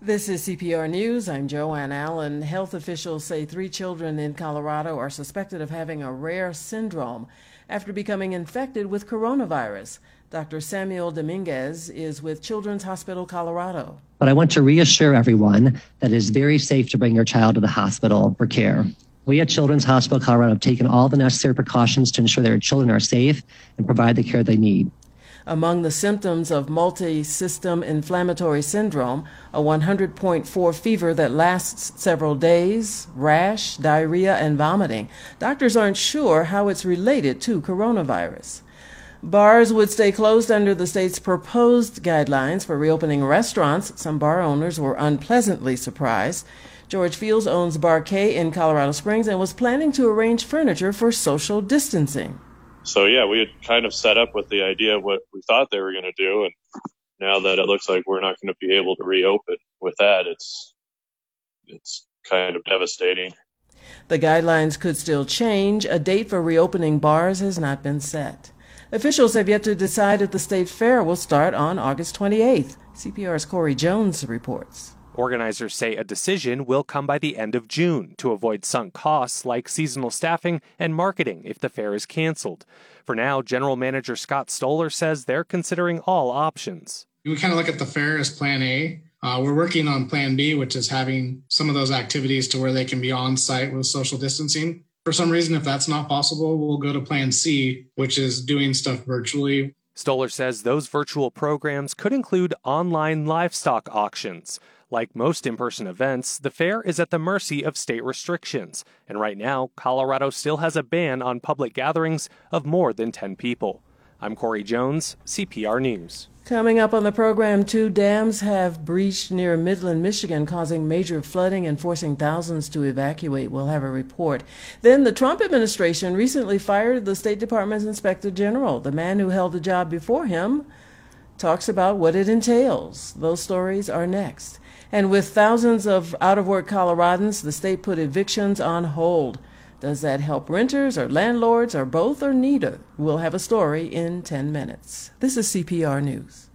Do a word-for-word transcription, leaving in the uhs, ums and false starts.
This is C P R News. I'm Joanne Allen. Health officials say three children in Colorado are suspected of having a rare syndrome after becoming infected with coronavirus. Doctor Samuel Dominguez is with Children's Hospital Colorado. But I want to reassure everyone that it is very safe to bring your child to the hospital for care. We at Children's Hospital Colorado have taken all the necessary precautions to ensure that our children are safe and provide the care they need. Among the symptoms of multi-system inflammatory syndrome, a one hundred point four fever that lasts several days, rash, diarrhea, and vomiting. Doctors aren't sure how it's related to coronavirus. Bars would stay closed under the state's proposed guidelines for reopening restaurants. Some bar owners were unpleasantly surprised. George Fields owns Bar K in Colorado Springs and was planning to arrange furniture for social distancing. So, yeah, we had kind of set up with the idea of what we thought they were going to do. And now that it looks like we're not going to be able to reopen with that, it's it's kind of devastating. The guidelines could still change. A date for reopening bars has not been set. Officials have yet to decide if the state fair will start on August twenty-eighth. C P R's Corey Jones reports. Organizers say a decision will come by the end of June to avoid sunk costs like seasonal staffing and marketing if the fair is canceled. For now, General Manager Scott Stoller says they're considering all options. We kind of look at the fair as plan A. Uh, we're working on plan B, which is having some of those activities to where they can be on site with social distancing. For some reason, if that's not possible, we'll go to plan C, which is doing stuff virtually. Stoller says those virtual programs could include online livestock auctions. Like most in-person events, the fair is at the mercy of state restrictions, and right now, Colorado still has a ban on public gatherings of more than ten people. I'm Corey Jones, C P R News. Coming up on the program, two dams have breached near Midland, Michigan, causing major flooding and forcing thousands to evacuate. We'll have a report. Then the Trump administration recently fired the State Department's Inspector General. The man who held the job before him talks about what it entails. Those stories are next. And with thousands of out-of-work Coloradans, the state put evictions on hold. Does that help renters or landlords or both or neither? We'll have a story in ten minutes. This is C P R News.